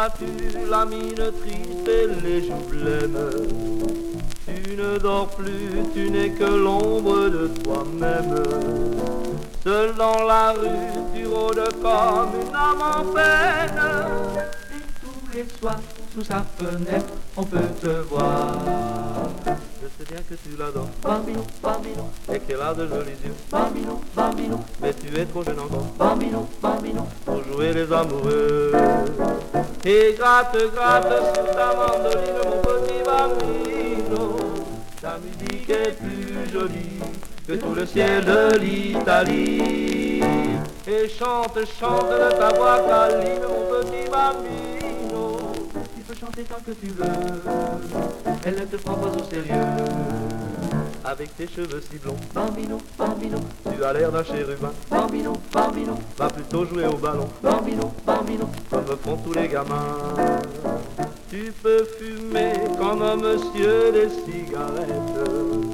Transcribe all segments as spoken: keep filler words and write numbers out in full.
as-tu la mine triste et les joues blêmes? Tu ne dors plus, tu n'es que l'ombre de toi-même. Seul dans la rue, tu rôdes comme une âme en peine. Et tous les soirs, sous sa fenêtre, on peut te voir. Je sais bien que tu l'adores, Bambino, bambino, et qu'elle a de jolis yeux, bambino, bambino, mais tu es trop jeune encore bambino, bambino. pour jouer les amoureux. Et gratte, gratte sur ta mandoline, mon petit bambino. Ta musique est plus jolie que tout le ciel de l'Italie. Et chante, chante de ta voix câline, mon petit bambino. Tu peux chanter tant que tu veux, elle ne te prend pas au sérieux. Avec tes cheveux si blonds, Bambino, bambino, tu as l'air d'un chérubin. bambino, bambino, Va plutôt jouer au ballon, bambino, bambino. comme font tous les gamins. Tu peux fumer comme un monsieur des cigarettes,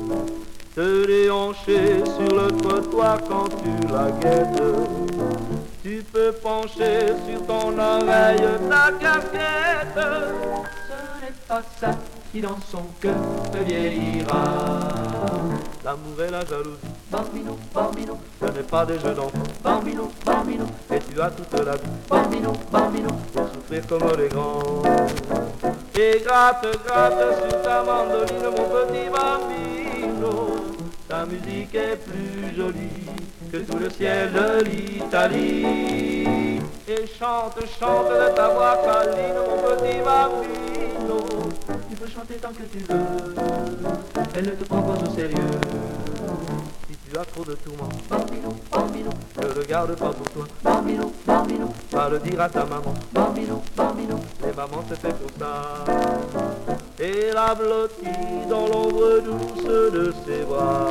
te déhancher sur le trottoir quand tu la guettes. Tu peux pencher sur ton oreille ta casquette. Ce n'est pas ça qui dans son cœur te vieillira. L'amour et la jalousie, Bambino, bambino, ce n'est pas des jeux d'enfants, bambino, bambino, et tu as toute la vie bambino, bambino. pour souffrir comme les grands. Et gratte, gratte sur ta mandoline, mon petit bambino. Ta musique est plus jolie que tout le ciel de l'Italie. Et chante, chante de ta voix câline, mon petit bambino. Tu peux chanter tant que tu veux, elle ne te prend pas au sérieux. Si tu as trop de tourments, Bambino, bambino, ne le garde pas pour toi. bambino, bambino, Va le dire à ta maman, bambino, bambino. les mamans c'est fait pour ça. Et la blottie dans l'ombre douce de ses bras.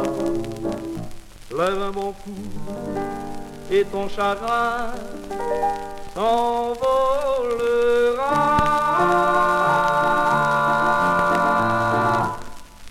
Lève mon cou et ton chagrin s'envolera.